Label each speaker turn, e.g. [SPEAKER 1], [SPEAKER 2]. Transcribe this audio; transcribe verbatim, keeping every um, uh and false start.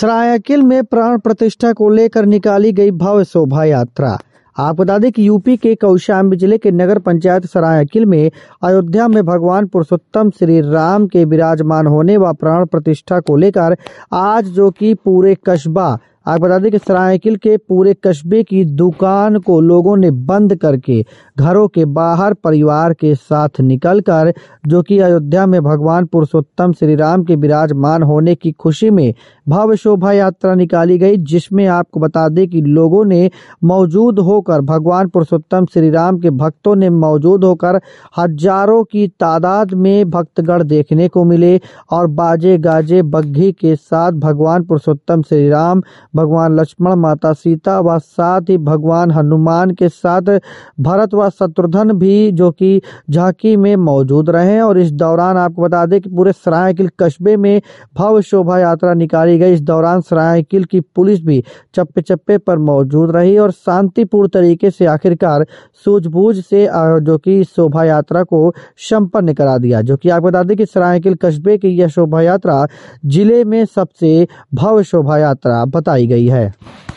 [SPEAKER 1] सरायकिल में प्राण प्रतिष्ठा को लेकर निकाली गई भव्य शोभा यात्रा। आपको बता दें कि यूपी के कौशाम्बी जिले के नगर पंचायत सरायकिल में अयोध्या में भगवान पुरुषोत्तम श्री राम के विराजमान होने व प्राण प्रतिष्ठा को लेकर आज जो कि पूरे कस्बा आप बता दें कि सरायकिल के पूरे कस्बे की दुकान को लोगों ने बंद करके घरों के बाहर परिवार के साथ निकलकर जो कि अयोध्या में भगवान पुरुषोत्तम श्री राम के विराजमान होने की खुशी में भव्य शोभा यात्रा निकाली गई, जिसमें आपको बता दें कि लोगों ने मौजूद होकर भगवान पुरुषोत्तम श्री राम के भक्तों ने मौजूद होकर हजारों की तादाद में भक्तगण देखने को मिले और बाजे गाजे बग्घी के साथ भगवान पुरुषोत्तम श्री राम, भगवान लक्ष्मण, माता सीता व साथ ही भगवान हनुमान के साथ भरत व शत्रुघ्न भी जो कि झांकी में मौजूद रहे। और इस दौरान आपको बता दें कि पूरे सरायकिल कस्बे में भव्य शोभा यात्रा निकाली गई। इस दौरान सरायकिल की पुलिस भी चप्पे चप्पे पर मौजूद रही और शांतिपूर्ण तरीके से आखिरकार सूझबूझ से जो कि शोभा यात्रा को संपन्न करा दिया। जो कि आपको बता दें कि सरायकिल कस्बे की यह शोभा यात्रा जिले में सबसे भव्य शोभा यात्रा बताई गई है।